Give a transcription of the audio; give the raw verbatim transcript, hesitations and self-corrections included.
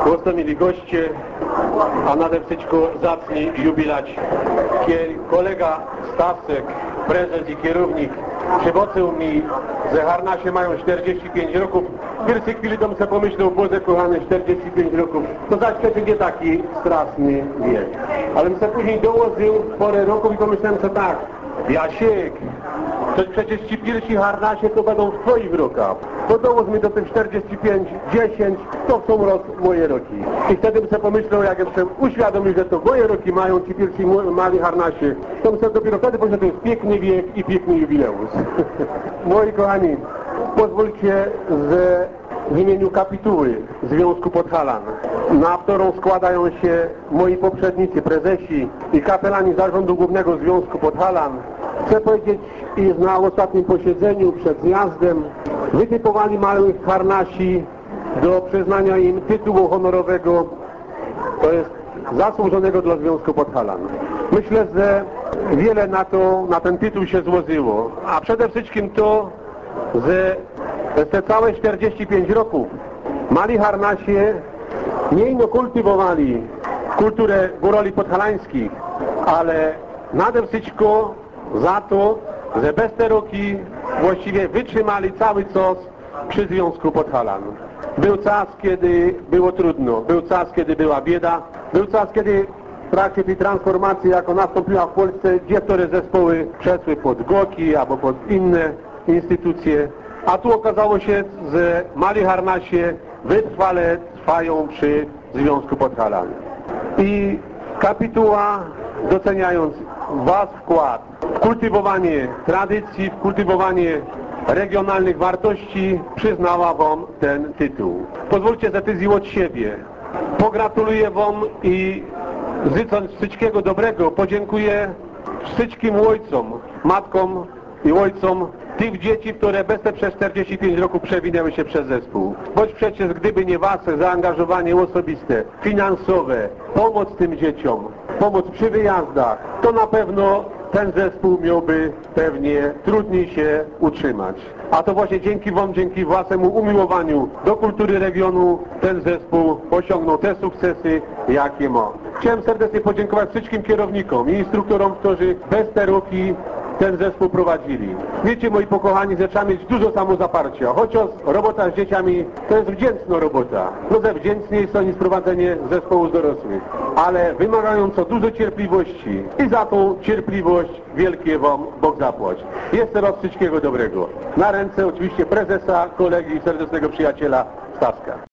Głosno mieli goście, a nade wszystko zacni jubilać. Kolega Stawsek, prezes i kierownik, przywocył mi, że harnasie mają czterdzieści pięć roków. W pierwszej chwili to mi sobie pomyślał, Boże kochany, czterdzieści pięć roków. To zaś przecież nie taki straszny wiek. Ale mi sobie później dołożył porę roku i pomyślałem, że tak, Jasiek, to przecież ci pierwsi harnasie to będą w twoich rokach. To dołóż mi do tych czterdzieści pięć, dziesięć, to są rok, moje roki. I wtedy bym sobie pomyślał, jak jestem uświadomił, że to moje roki mają ci pierwsi mali harnasie, to bym sobie dopiero wtedy powiedział, że to jest piękny wiek i piękny jubileusz. Moi kochani, pozwólcie, że w imieniu kapituły Związku Podhalan, na którą składają się moi poprzednicy, prezesi i kapelani Zarządu Głównego Związku Podhalan, chcę powiedzieć, iż na ostatnim posiedzeniu przed zjazdem wytypowali małych harnasi do przyznania im tytułu honorowego, to jest zasłużonego dla Związku Podhalan. Myślę, że wiele na to, na ten tytuł się złożyło, a przede wszystkim to, że te całe czterdzieści pięć roków mali harnasie nie ino kultywowali kulturę góroli podhalańskich, ale nade wszystko za to, że bez te roki właściwie wytrzymali cały czas przy Związku Podhalan. Był czas, kiedy było trudno, był czas, kiedy była bieda, był czas, kiedy w trakcie tej transformacji, jako nastąpiła w Polsce, niektóre zespoły przeszły pod GOKi albo pod inne instytucje, a tu okazało się, że mali harnasie wytrwale trwają przy Związku Podhalan. I kapituła, doceniając wasz wkład w kultywowanie tradycji, w kultywowanie regionalnych wartości, przyznała wam ten tytuł. Pozwólcie, że decyzji od siebie. Pogratuluję wam i życząc wszystkiego dobrego, podziękuję wszystkim ojcom, matkom i ojcom tych dzieci, które bez te przez czterdzieści pięć roku przewinęły się przez zespół. Boć przecież gdyby nie wasze zaangażowanie osobiste, finansowe, pomoc tym dzieciom, pomoc przy wyjazdach, to na pewno ten zespół miałby pewnie trudniej się utrzymać. A to właśnie dzięki wam, dzięki waszemu umiłowaniu do kultury regionu ten zespół osiągnął te sukcesy, jakie ma. Chciałem serdecznie podziękować wszystkim kierownikom i instruktorom, którzy bez te roki ten zespół prowadzili. Wiecie, moi pokochani, że trzeba mieć dużo samozaparcia, chociaż robota z dzieciami to jest wdzięczna robota. No ze wdzięczniej są niż prowadzenie zespołu dorosłych, ale wymagająco dużo cierpliwości i za tą cierpliwość wielkie wam Bóg zapłać. Jeszcze raz wszystkiego dobrego. Na ręce oczywiście prezesa, kolegi i serdecznego przyjaciela Stawska.